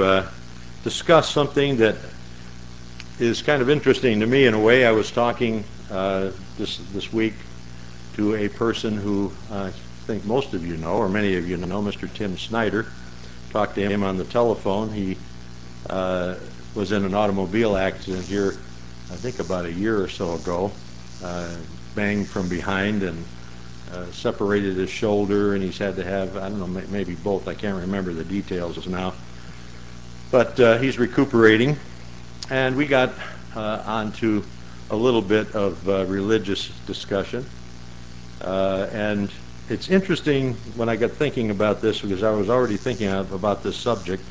discuss something that is kind of interesting to me in a way. I was talking this week to a person who I think most of you know, or many of you know, Mr. Tim Snyder. Talked to him on the telephone. He was in an automobile accident here, I think about a year or so ago. Banged from behind and separated his shoulder, and he's had to have, I don't know, maybe both. I can't remember the details now. But he's recuperating, and we got onto a little bit of religious discussion. And it's interesting when I got thinking about this, because I was already thinking about this subject.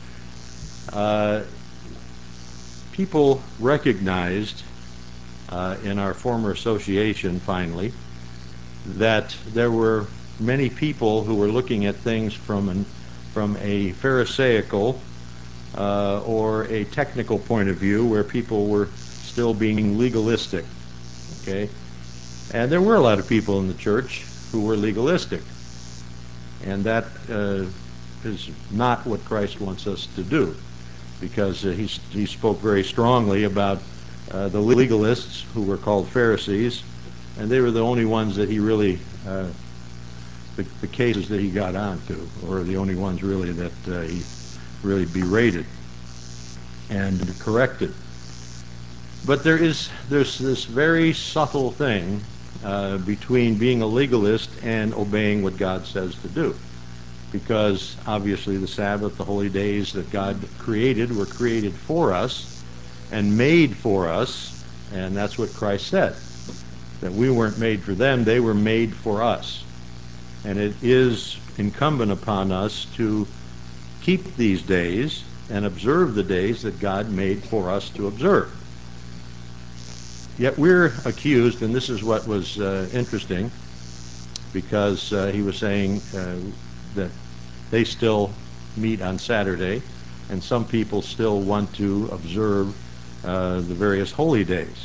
People recognized in our former association, finally, that there were many people who were looking at things from a Pharisaical or a technical point of view, where people were still being legalistic. Okay, and there were a lot of people in the church who were legalistic, and that is not what Christ wants us to do, because he spoke very strongly about the legalists, who were called Pharisees, and they were the only ones that he really, the cases that he got onto, or the only ones really that he really berated and corrected. But there's this very subtle thing between being a legalist and obeying what God says to do. Because obviously the Sabbath, the holy days that God created, were created for us and made for us, and that's what Christ said. That we weren't made for them, they were made for us. And it is incumbent upon us to keep these days and observe the days that God made for us to observe. Yet we're accused, and this is what was interesting, because he was saying that they still meet on Saturday, and some people still want to observe the various holy days.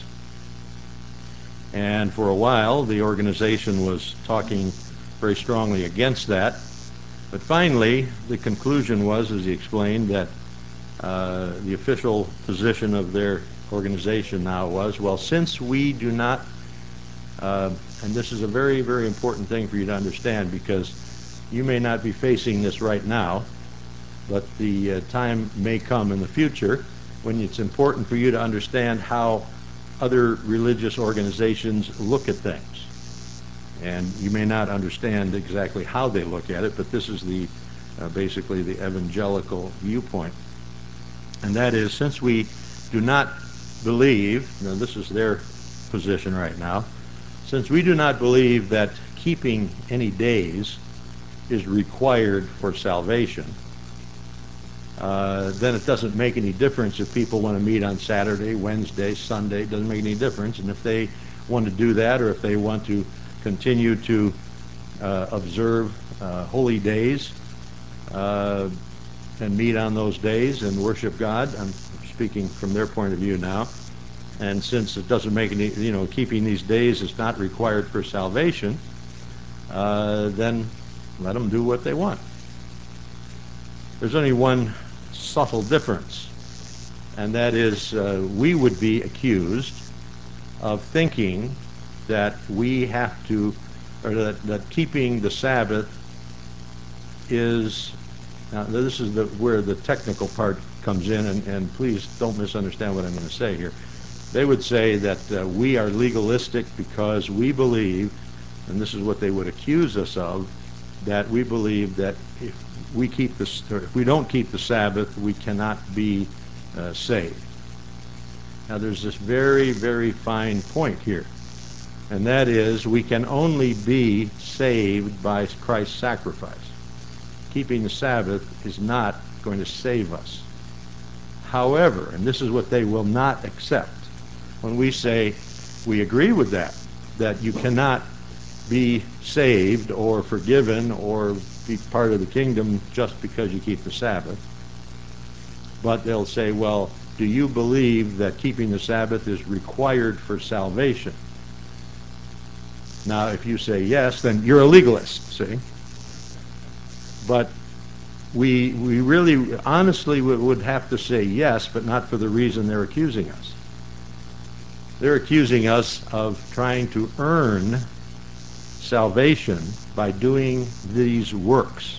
And for a while, the organization was talking very strongly against that. But finally, the conclusion was, as he explained, that the official position of their organization now was, well, since we do not, and this is a very, very important thing for you to understand, because you may not be facing this right now, but the time may come in the future when it's important for you to understand how other religious organizations look at things. And you may not understand exactly how they look at it, but this is the basically the evangelical viewpoint. And that is, since we do not believe, this is their position right now, since we do not believe that keeping any days is required for salvation, then it doesn't make any difference if people want to meet on Saturday, Wednesday, Sunday. It doesn't make any difference. And if they want to do that, or if they want to continue to observe holy days and meet on those days and worship God, I'm speaking from their point of view now, and since it doesn't make any, keeping these days is not required for salvation, then let them do what they want. There's only one subtle difference, and that is we would be accused of thinking that we have to, or that keeping the Sabbath is, now this is where the technical part comes in, and please don't misunderstand what I'm going to say here. They would say that we are legalistic because we believe, and this is what they would accuse us of, that we believe that if we don't keep the Sabbath, we cannot be saved. Now there's this very, very fine point here, and that is we can only be saved by Christ's sacrifice. Keeping the Sabbath is not going to save us. However, and this is what they will not accept, when we say we agree with that you cannot be saved or forgiven or be part of the kingdom just because you keep the Sabbath. But they'll say, well, do you believe that keeping the Sabbath is required for salvation? Now, if you say yes, then you're a legalist, see? But we really honestly would have to say yes, but not for the reason they're accusing us. They're accusing us of trying to earn salvation by doing these works.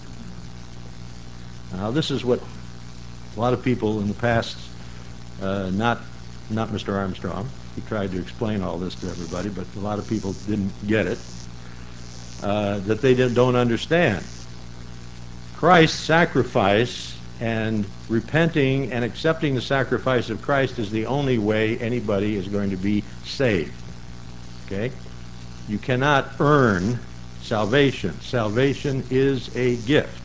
Now, this is what a lot of people in the past, not Mr. Armstrong, he tried to explain all this to everybody, but a lot of people didn't get it, that they don't understand. Christ's sacrifice and repenting and accepting the sacrifice of Christ is the only way anybody is going to be saved. Okay? You cannot earn salvation. Salvation is a gift.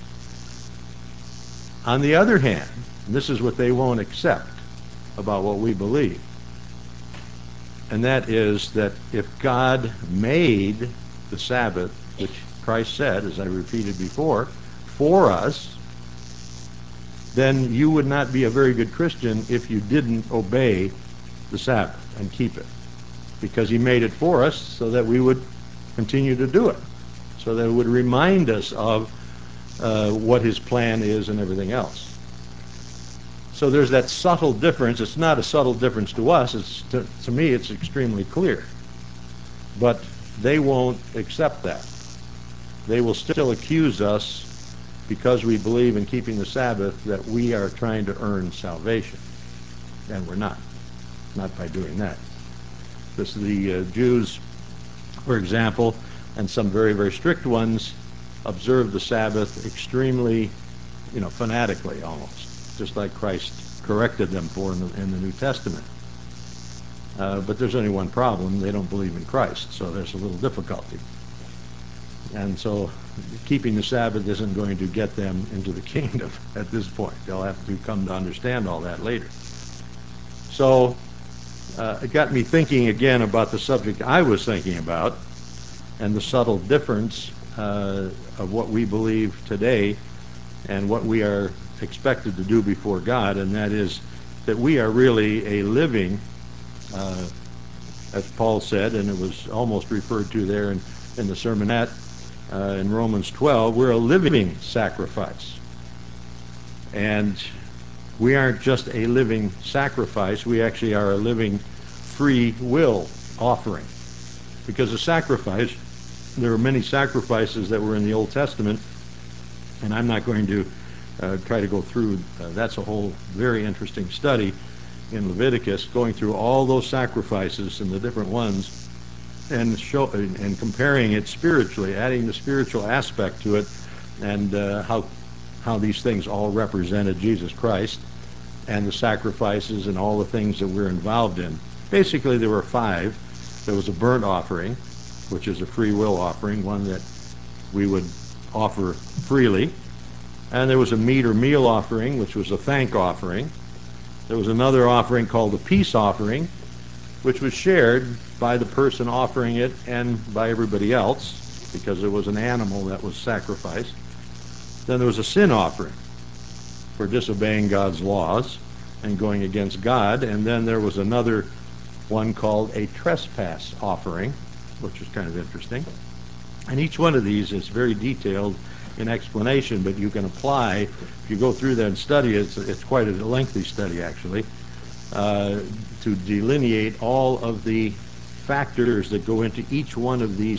On the other hand, and this is what they won't accept about what we believe, and that is that if God made the Sabbath, which Christ said, as I repeated before, for us, then you would not be a very good Christian if you didn't obey the Sabbath and keep it. Because he made it for us so that we would continue to do it. So that it would remind us of what his plan is and everything else. So there's that subtle difference. It's not a subtle difference to us. To me, it's extremely clear. But they won't accept that. They will still accuse us, because we believe in keeping the Sabbath, that we are trying to earn salvation. And we're not. Not by doing that. The Jews, for example, and some very, very strict ones, observe the Sabbath extremely, fanatically almost, just like Christ corrected them for in the New Testament. But there's only one problem. They don't believe in Christ, so there's a little difficulty. And so keeping the Sabbath isn't going to get them into the kingdom at this point. They'll have to come to understand all that later. So it got me thinking again about the subject I was thinking about and the subtle difference of what we believe today and what we are expected to do before God, and that is that we are really a living, as Paul said, and it was almost referred to there in the sermonette, in Romans 12, we're a living sacrifice. And we aren't just a living sacrifice, we actually are a living free will offering. Because a sacrifice, there are many sacrifices that were in the Old Testament, and I'm not going to try to go through, that's a whole very interesting study in Leviticus, going through all those sacrifices and the different ones, and comparing it spiritually, adding the spiritual aspect to it, and how these things all represented Jesus Christ and the sacrifices and all the things that we're involved in. Basically, there were 5. There was a burnt offering, which is a free will offering, one that we would offer freely. And there was a meat or meal offering, which was a thank offering. There was another offering called a peace offering, which was shared by the person offering it and by everybody else, because it was an animal that was sacrificed. Then there was a sin offering for disobeying God's laws and going against God. And then there was another one called a trespass offering, which is kind of interesting. And each one of these is very detailed in explanation, but you can apply, if you go through that and study it, it's quite a lengthy study actually, to delineate all of the factors that go into each one of these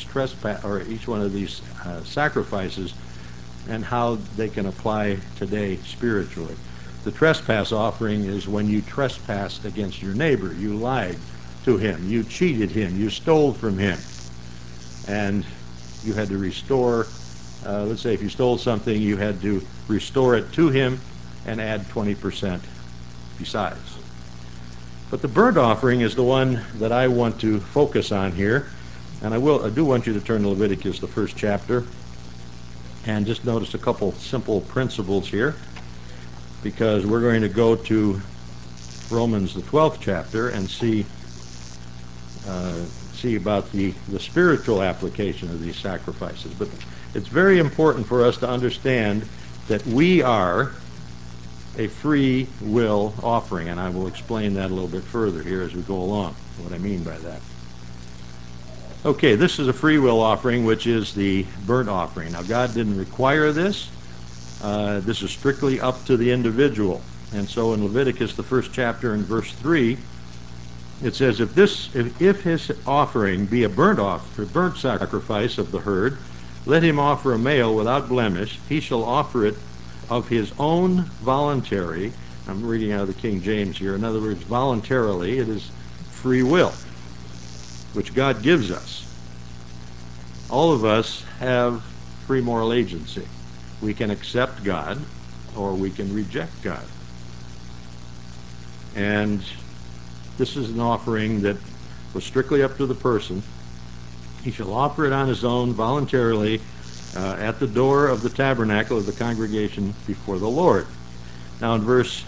sacrifices and how they can apply today spiritually. The trespass offering is when you trespassed against your neighbor. You lied to him. You cheated him. You stole from him. And you had to restore, let's say if you stole something, you had to restore it to him and add 20% besides. But the burnt offering is the one that I want to focus on here. And I do want you to turn to Leviticus, the 1st chapter, and just notice a couple simple principles here, because we're going to go to Romans, the 12th chapter, and see about the spiritual application of these sacrifices. But it's very important for us to understand that we are a free will offering, and I will explain that a little bit further here as we go along, what I mean by that. Okay, this is a free will offering, which is the burnt offering. Now, God didn't require this. This is strictly up to the individual. And so in Leviticus, the first chapter, in verse 3, it says, if his offering be a burnt sacrifice of the herd, let him offer a male without blemish. He shall offer it of his own voluntary. I'm reading out of the King James here. In other words, voluntarily, it is free will, which God gives us. All of us have free moral agency. We can accept God or we can reject God. And this is an offering that was strictly up to the person. He shall offer it on his own voluntarily at the door of the tabernacle of the congregation before the Lord. Now in verse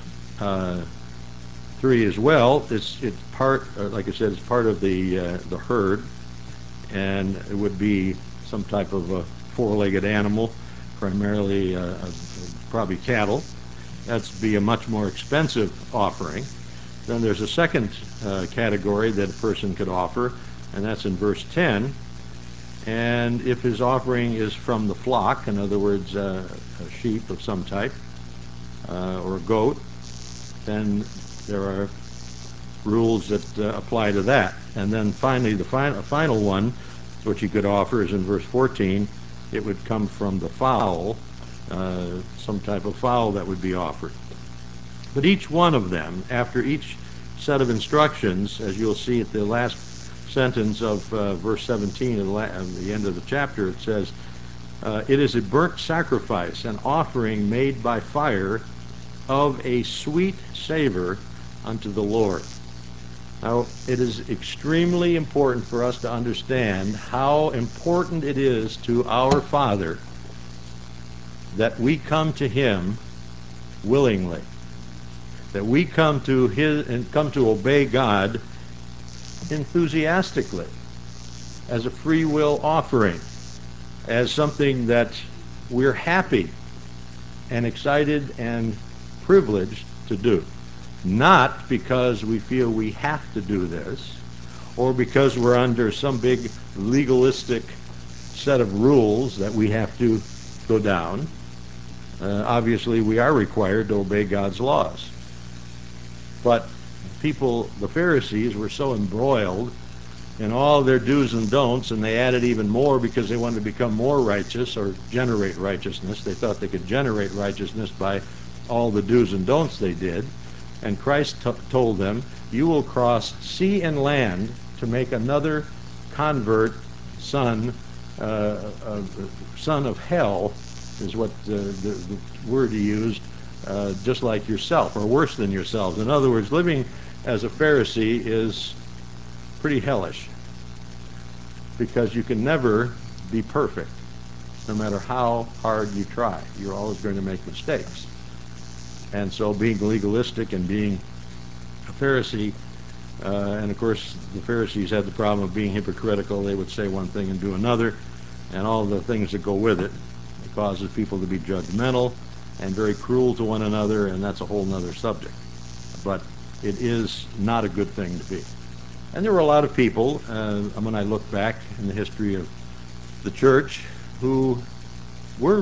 3 as well, it's part, like I said, it's part of the herd, and it would be some type of a four-legged animal, primarily probably cattle. That's be a much more expensive offering. Then there's a second category that a person could offer, and that's in verse 10. And if his offering is from the flock, in other words, a sheep of some type, or a goat, then there are rules that apply to that. And then finally, the final one, which he could offer, is in verse 14. It would come from the fowl, some type of fowl that would be offered. But each one of them, after each set of instructions, as you'll see at the last sentence of verse 17 at the end of the chapter, it says, it is a burnt sacrifice, an offering made by fire of a sweet savor unto the Lord. Now, it is extremely important for us to understand how important it is to our Father that we come to Him willingly, that we come to obey God enthusiastically, as a free will offering, as something that we're happy and excited and privileged to do. Not because we feel we have to do this, or because we're under some big legalistic set of rules that we have to go down. Obviously, we are required to obey God's laws. But people, the Pharisees, were so embroiled in all their do's and don'ts, and they added even more because they wanted to become more righteous or generate righteousness. They thought they could generate righteousness by all the do's and don'ts they did. And Christ told them, you will cross sea and land to make another convert son of hell, is what the word he used, just like yourself, or worse than yourselves. In other words, living as a Pharisee is pretty hellish, because you can never be perfect, no matter how hard you try. You're always going to make mistakes. And so being legalistic and being a Pharisee, and of course the Pharisees had the problem of being hypocritical. They would say one thing and do another, and all the things that go with it. It causes people to be judgmental and very cruel to one another, and that's a whole other subject. But it is not a good thing to be. And there were a lot of people, when I look back in the history of the church, who were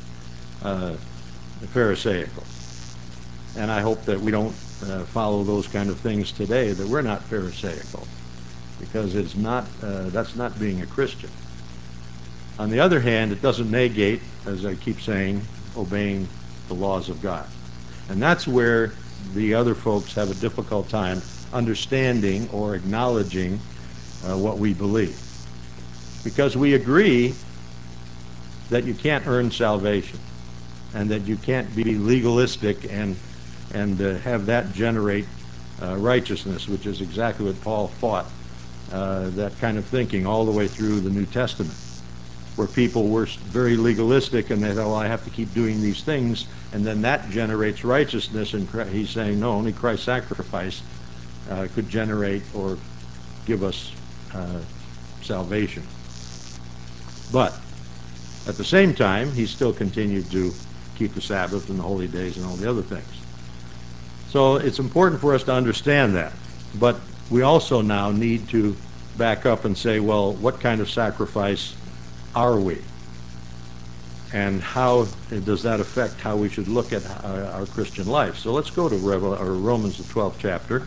Pharisaical. And I hope that we don't follow those kind of things today, that we're not Pharisaical, because it's not that's not being a Christian. On the other hand, it doesn't negate, as I keep saying, obeying the laws of God. And that's where the other folks have a difficult time understanding or acknowledging what we believe. Because we agree that you can't earn salvation, and that you can't be legalistic and have that generate righteousness, which is exactly what Paul fought, that kind of thinking all the way through the New Testament, where people were very legalistic and they thought, well, I have to keep doing these things, and then that generates righteousness. And he's saying, no, only Christ's sacrifice could generate or give us salvation. But at the same time, he still continued to keep the Sabbath and the holy days and all the other things. So it's important for us to understand that. But we also now need to back up and say, well, what kind of sacrifice are we? And how does that affect how we should look at our Christian life? So let's go to Romans, the 12th chapter.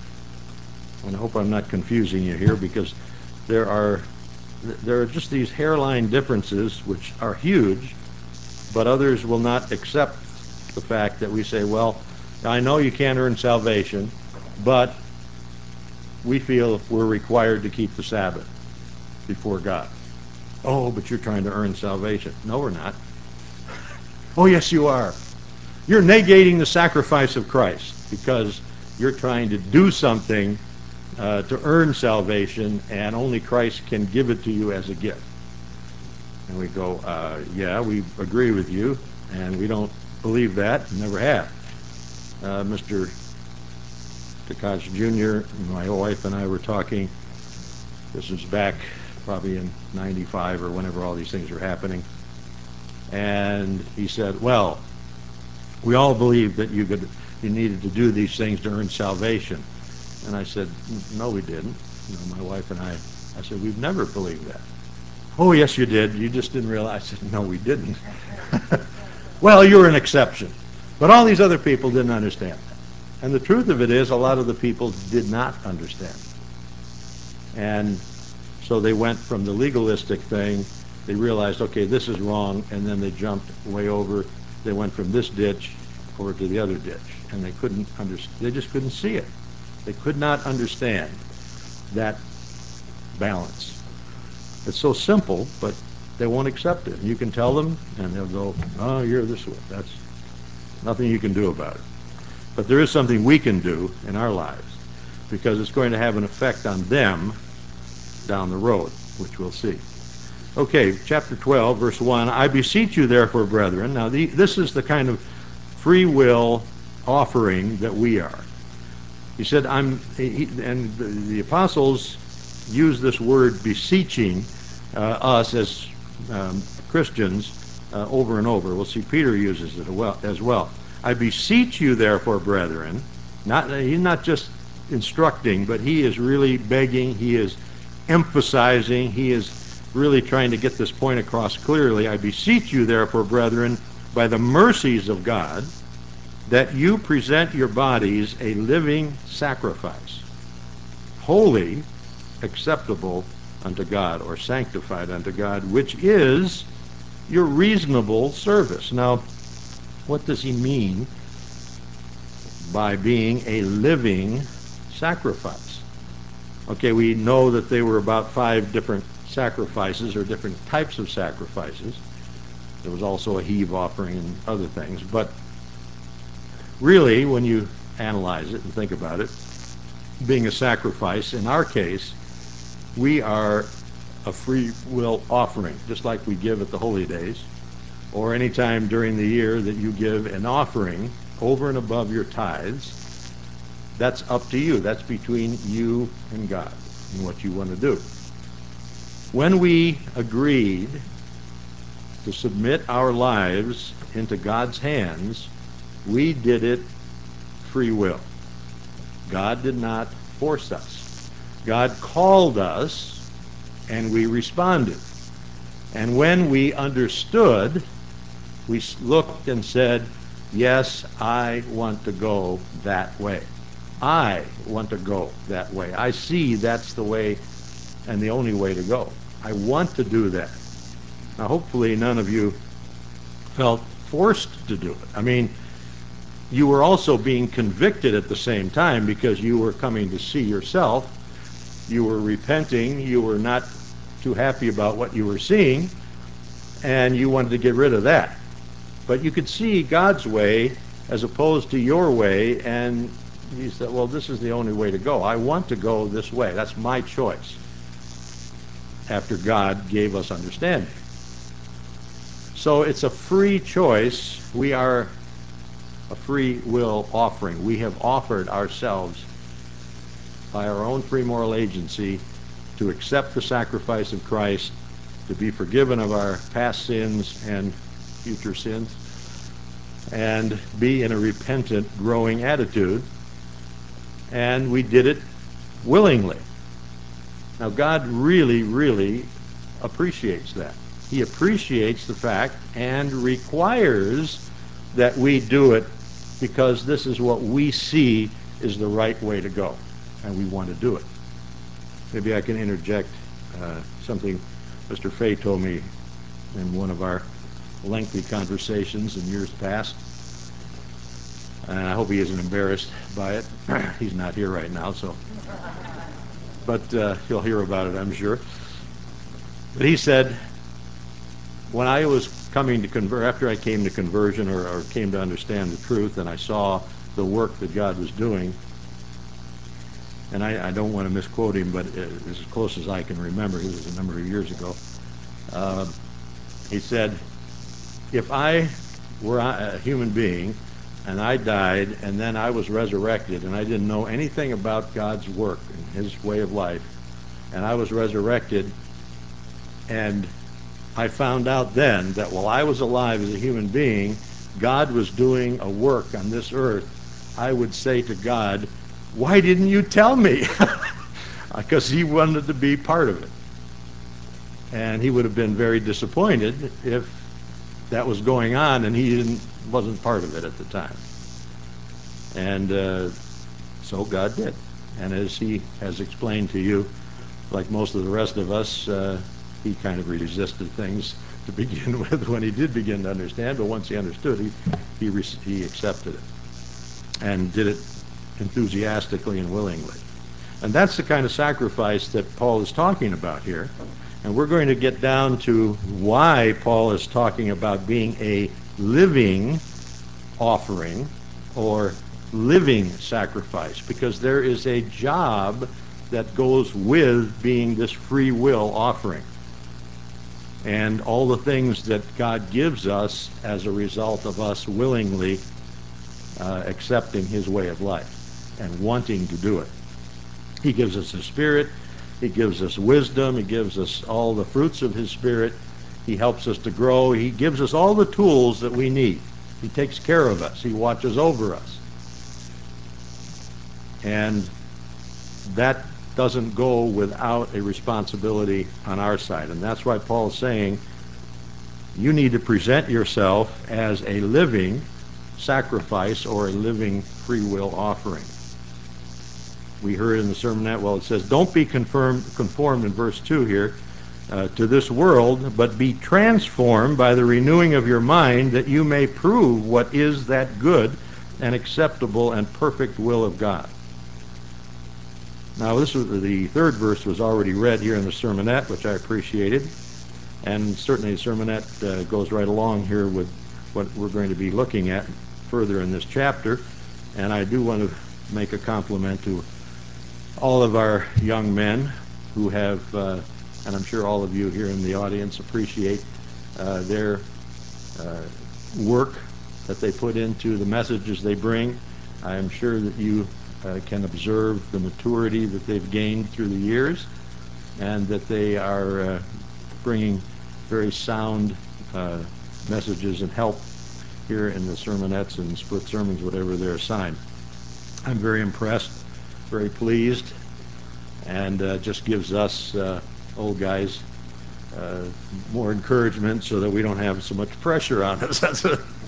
And I hope I'm not confusing you here, because there are just these hairline differences which are huge, but others will not accept the fact that we say, well, I know you can't earn salvation, but we feel we're required to keep the Sabbath before God. Oh, but you're trying to earn salvation. No, we're not. Oh, yes, you are. You're negating the sacrifice of Christ because you're trying to do something to earn salvation, and only Christ can give it to you as a gift. And we go, yeah, we agree with you, and we don't believe that, never have. Mr. Takash Jr., my wife and I were talking, this was back probably in 95 or whenever all these things were happening, and he said, well, we all believe that you needed to do these things to earn salvation. And I said, no, we didn't. My wife and I said, we've never believed that. Oh, yes, you did. You just didn't realize. I said, no, we didn't. Well, you're an exception. But all these other people didn't understand. And the truth of it is, a lot of the people did not understand. And so they went from the legalistic thing, they realized, okay, this is wrong, and then they jumped way over. They went from this ditch over to the other ditch, and they couldn't understand. They just couldn't see it. They could not understand that balance. It's so simple, but they won't accept it. You can tell them, and they'll go, oh, you're this way. That's nothing you can do about it. But there is something we can do in our lives, because it's going to have an effect on them down the road, which we'll see. Okay, chapter 12, verse 1, I beseech you therefore, brethren. Now, this is the kind of free will offering that we are. He said, and the apostles use this word beseeching us as Christians over and over. We'll see Peter uses it as well. I beseech you therefore, brethren. He's not just instructing, but he is really begging, he is emphasizing, he is really trying to get this point across clearly. I beseech you therefore, brethren, by the mercies of God, that you present your bodies a living sacrifice, holy, acceptable unto God, or sanctified unto God, which is your reasonable service. Now, what does he mean by being a living sacrifice? Okay, we know that there were about 5 different sacrifices, or different types of sacrifices. There was also a heave offering and other things, but really, when you analyze it and think about it, being a sacrifice, in our case, we are a free will offering, just like we give at the holy days, or any time during the year that you give an offering over and above your tithes. That's up to you. That's between you and God and what you want to do. When we agreed to submit our lives into God's hands, we did it free will. God did not force us. God called us, and we responded. And when we understood, we looked and said, yes, I want to go that way. I want to go that way. I see that's the way and the only way to go. I want to do that. Now, hopefully none of you felt forced to do it. I mean, you were also being convicted at the same time, because you were coming to see yourself. You were repenting. You were not too happy about what you were seeing, and you wanted to get rid of that. But you could see God's way as opposed to your way, and you said, well, this is the only way to go. I want to go this way. That's my choice, after God gave us understanding. So it's a free choice. We are a free will offering. We have offered ourselves by our own free moral agency to accept the sacrifice of Christ, to be forgiven of our past sins and future sins, and be in a repentant, growing attitude. And we did it willingly. Now, God really, really appreciates that. He appreciates the fact and requires that we do it because this is what we see is the right way to go, and we want to do it. Maybe I can interject something Mr. Fay told me in one of our lengthy conversations in years past, and I hope he isn't embarrassed by it. He's not here right now, but he'll hear about it, I'm sure. But he said, when I was coming to convert, after I came to conversion or came to understand the truth, and I saw the work that God was doing, and I don't want to misquote him, but as close as I can remember, this was a number of years ago, he said, if I were a human being and I died and then I was resurrected and I didn't know anything about God's work and his way of life, and I was resurrected and I found out then that while I was alive as a human being, God was doing a work on this earth, I would say to God, why didn't you tell me? Because he wanted to be part of it. And he would have been very disappointed if that was going on and he wasn't part of it at the time. And so God did. And as he has explained to you, like most of the rest of us, he kind of resisted things to begin with when he did begin to understand, but once he understood, he accepted it and did it enthusiastically and willingly. And that's the kind of sacrifice that Paul is talking about here. And we're going to get down to why Paul is talking about being a living offering or living sacrifice, because there is a job that goes with being this free will offering and all the things that God gives us as a result of us willingly accepting his way of life and wanting to do it. He gives us his Spirit. He gives us wisdom. He gives us all the fruits of his Spirit. He helps us to grow. He gives us all the tools that we need. He takes care of us. He watches over us. And that doesn't go without a responsibility on our side. And that's why Paul's saying you need to present yourself as a living sacrifice or a living free will offering. We heard in the sermonette, well, it says, don't be conformed in verse 2 here to this world, but be transformed by the renewing of your mind, that you may prove what is that good and acceptable and perfect will of God. Now, this was the third verse was already read here in the sermonette, which I appreciated, and certainly the sermonette goes right along here with what we're going to be looking at further in this chapter. And I do want to make a compliment to all of our young men who have, and I'm sure all of you here in the audience appreciate their work that they put into the messages they bring. I am sure that you can observe the maturity that they've gained through the years, and that they are bringing very sound messages and help here in the sermonettes and split sermons, whatever they're assigned. I'm very impressed, very pleased, and just gives us old guys more encouragement so that we don't have so much pressure on us. That's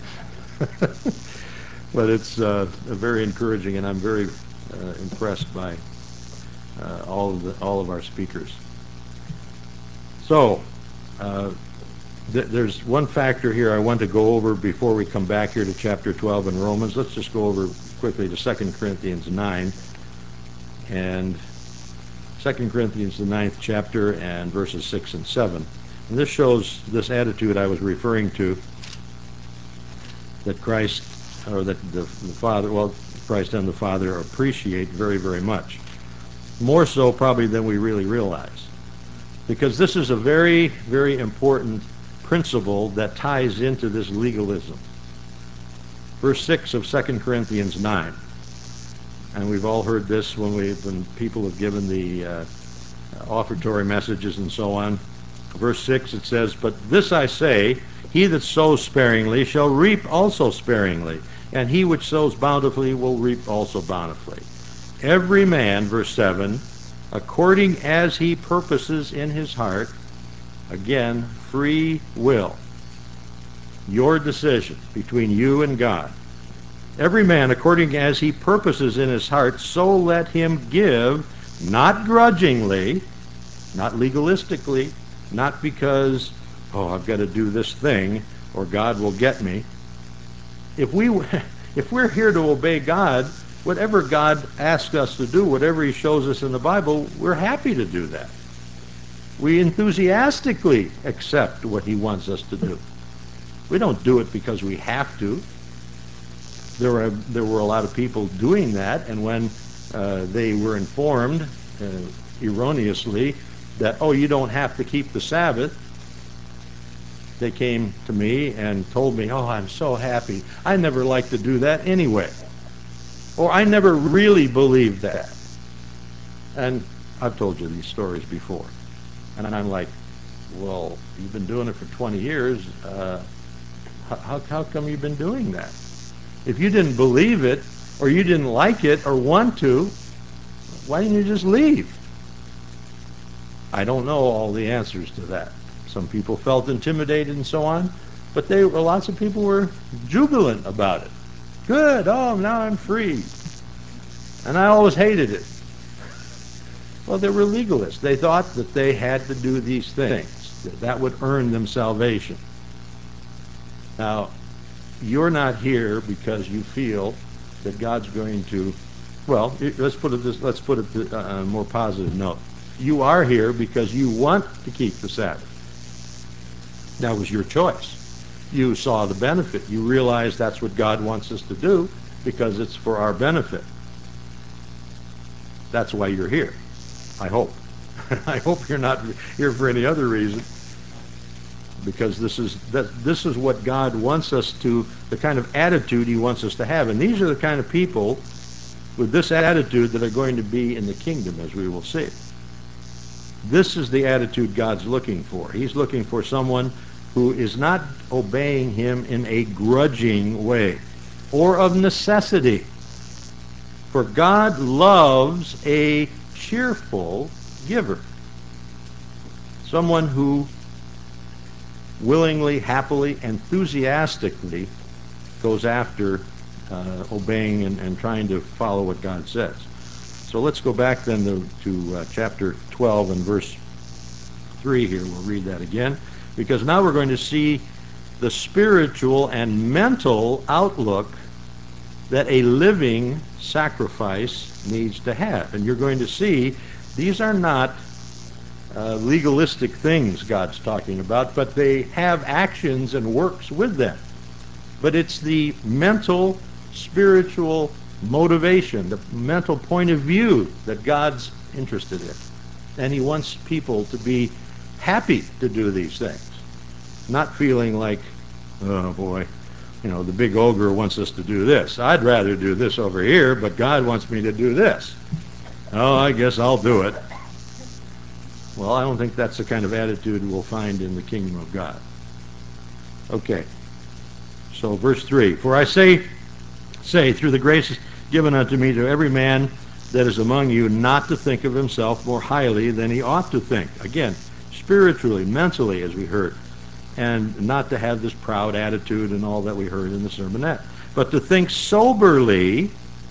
but it's very encouraging, and I'm very impressed by all of our speakers. So there's one factor here I want to go over before we come back here to chapter 12 in Romans. Let's just go over quickly to 2 Corinthians 9. And 2 Corinthians, the 9th chapter, and verses 6 and 7. And this shows this attitude I was referring to, that Christ, or that the Father, well, Christ and the Father appreciate very, very much. More so probably than we really realize. Because this is a very, very important principle that ties into this legalism. Verse 6 of 2 Corinthians 9. And we've all heard this when people have given the offertory messages and so on. Verse 6, it says, but this I say, he that sows sparingly shall reap also sparingly, and he which sows bountifully will reap also bountifully. Every man, verse 7, according as he purposes in his heart, Again, free will. Your decision between you and God. Every man according as he purposes in his heart, so let him give, not grudgingly, not legalistically, not because, oh, I've got to do this thing or God will get me. If we're here to obey God, whatever God asks us to do, whatever he shows us in the Bible, we're happy to do that. We enthusiastically accept what he wants us to do. We don't do it because we have to. There were a lot of people doing that, and when they were informed erroneously that, oh, you don't have to keep the Sabbath, they came to me and told me, oh, I'm so happy. I never liked to do that anyway. Or I never really believed that. And I've told you these stories before. And I'm like, well, you've been doing it for 20 years. How come you've been doing that? If you didn't believe it, or you didn't like it, or want to, why didn't you just leave? I don't know all the answers to that. Some people felt intimidated and so on, but lots of people were jubilant about it. Good, oh, now I'm free. And I always hated it. Well, they were legalists. They thought that they had to do these things, that would earn them salvation. Now, you're not here because you feel that God's going to, well, let's put it on a more positive note. You are here because you want to keep the Sabbath. That was your choice. You saw the benefit. You realized that's what God wants us to do because it's for our benefit. That's why you're here. I hope. I hope you're not here for any other reason, because this is what God wants us to, the kind of attitude he wants us to have. And these are the kind of people with this attitude that are going to be in the kingdom, as we will see. This is the attitude God's looking for. He's looking for someone who is not obeying him in a grudging way or of necessity. For God loves a cheerful giver. Someone who willingly, happily, enthusiastically goes after obeying and trying to follow what God says. So let's go back then to chapter 12 and verse 3 here. We'll read that again, because now we're going to see the spiritual and mental outlook that a living sacrifice needs to have. And you're going to see these are not legalistic things God's talking about, but they have actions and works with them. But it's the mental, spiritual motivation, the mental point of view that God's interested in. And he wants people to be happy to do these things, not feeling like, oh boy, the big ogre wants us to do this. I'd rather do this over here, but God wants me to do this. Oh, I guess I'll do it. Well, I don't think that's the kind of attitude we'll find in the kingdom of God. Okay. So verse 3, for I say, through the grace given unto me, to every man that is among you, not to think of himself more highly than he ought to think. Again, spiritually, mentally, as we heard. And not to have this proud attitude and all that we heard in the sermonette. But to think soberly,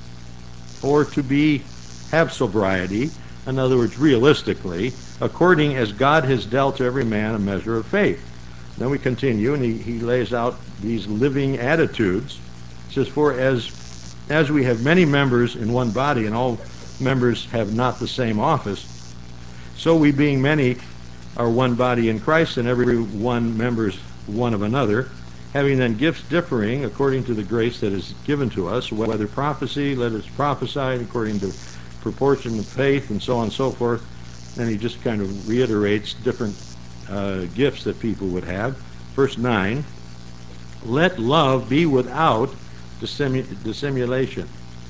or to have sobriety, in other words, realistically, according as God has dealt to every man a measure of faith. Then we continue, and he lays out these living attitudes. He says, for as we have many members in one body, and all members have not the same office, so we being many are one body in Christ, and every one members one of another, having then gifts differing according to the grace that is given to us, whether prophecy, let us prophesy according to proportion of faith, and so on and so forth. And he just kind of reiterates different gifts that people would have. Verse 9, let love be without dissimulation.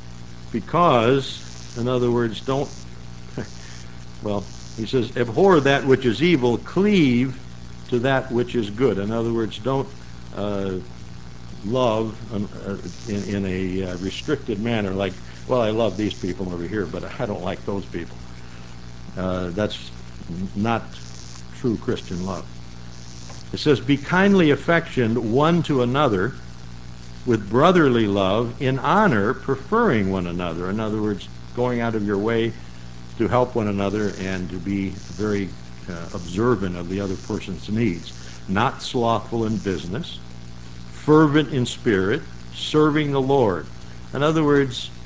Because, in other words, don't, well, he says, abhor that which is evil, cleave to that which is good. In other words, don't love in a restricted manner, like, well, I love these people over here, but I don't like those people. That's not true Christian love. It says, be kindly affectioned one to another with brotherly love, in honor, preferring one another. In other words, going out of your way to help one another and to be very observant of the other person's needs. Not slothful in business, fervent in spirit, serving the Lord. In other words,